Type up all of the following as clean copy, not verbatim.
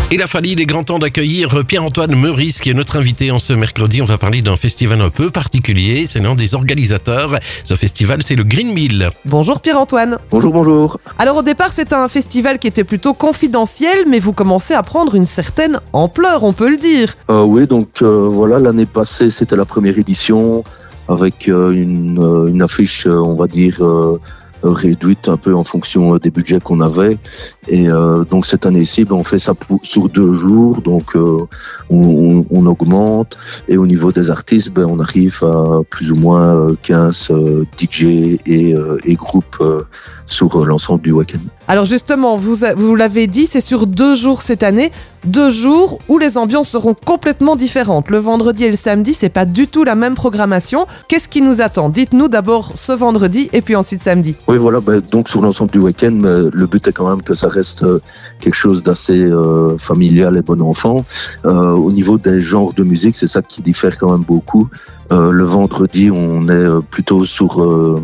Et la famille, il est grand temps d'accueillir Pierre-Antoine Meurice qui est notre invité en ce mercredi. On va parler d'un festival un peu particulier. C'est l'un des organisateurs. Ce festival, c'est le Green Mill. Bonjour Pierre-Antoine. Bonjour. Alors au départ, c'est un festival qui était plutôt confidentiel, mais vous commencez à prendre une certaine ampleur, on peut le dire. Oui, donc voilà, l'année passée, c'était la première édition avec une affiche, on va dire, réduite un peu en fonction des budgets qu'on avait. Et donc cette année-ci, on fait ça sur 2 jours, donc on augmente. Et au niveau des artistes, on arrive à plus ou moins 15 DJ et groupes sur l'ensemble du week-end. Alors justement, vous l'avez dit, c'est sur 2 jours cette année, 2 jours où les ambiances seront complètement différentes. Le vendredi et le samedi, c'est pas du tout la même programmation. Qu'est-ce qui nous attend ? Dites-nous d'abord ce vendredi et puis ensuite samedi. Oui, voilà, donc sur l'ensemble du week-end, le but est quand même que ça reste quelque chose d'assez familial et bon enfant. Au niveau des genres de musique, c'est ça qui diffère quand même beaucoup. Le vendredi, on est plutôt sur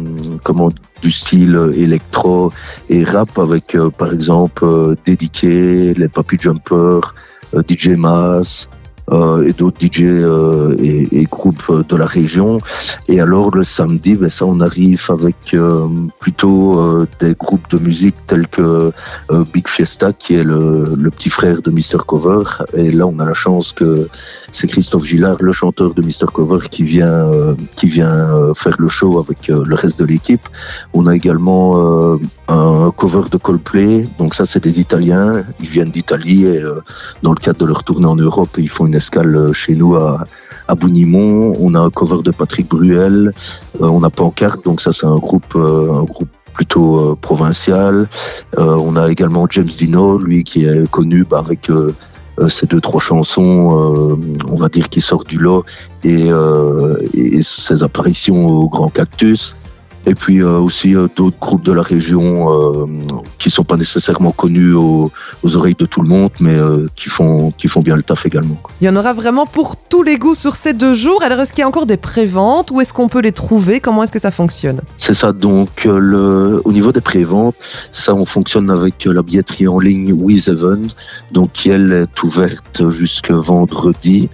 du style électro et rap avec par exemple Dédiqué, les Papy Jumpers, DJ Mas et d'autres DJ et groupes de la région. Et alors le samedi, ça on arrive avec plutôt des groupes de musique tels que Big Fiesta qui est le petit frère de Mr Cover. Et là on a la chance que c'est Christophe Gillard, le chanteur de Mr Cover, qui vient faire le show avec le reste de l'équipe. On a également un cover de Coldplay, donc ça c'est des Italiens, ils viennent d'Italie et dans le cadre de leur tournée en Europe, ils font une escale chez nous à Bounimont. On a un cover de Patrick Bruel, on a Pancarte, donc ça c'est un groupe plutôt provincial. On a également James Dino, lui qui est connu avec ces 2-3 chansons, on va dire, qui sortent du lot et ses apparitions au Grand Cactus. Et puis aussi d'autres groupes de la région qui sont pas nécessairement connus aux oreilles de tout le monde, mais qui font bien le taf également. Il y en aura vraiment pour tous les goûts sur ces 2 jours. Alors est-ce qu'il y a encore des préventes? Où est-ce qu'on peut les trouver? Comment est-ce que ça fonctionne? C'est ça, donc au niveau des préventes, ça on fonctionne avec la billetterie en ligne With Event, donc qui elle est ouverte jusqu'à vendredi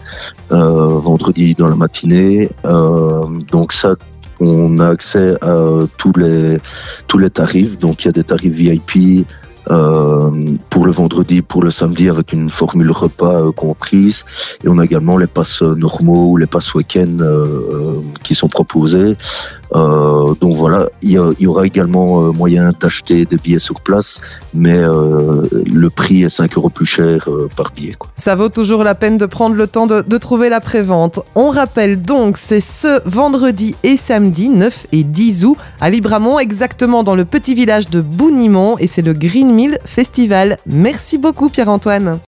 dans la matinée. Donc ça, on a accès à tous les tarifs. Donc il y a des tarifs VIP pour le vendredi, pour le samedi avec une formule repas comprise. Et on a également les passes normaux ou les passes week-end qui sont proposés. Donc voilà, il y aura également moyen d'acheter des billets sur place, mais le prix est 5 € plus cher par billet, quoi. Ça vaut toujours la peine de prendre le temps de trouver la prévente. On rappelle donc, c'est ce vendredi et samedi 9 et 10 août à Libramont, exactement dans le petit village de Bounimont, et c'est le Green Mill Festival. Merci beaucoup Pierre-Antoine.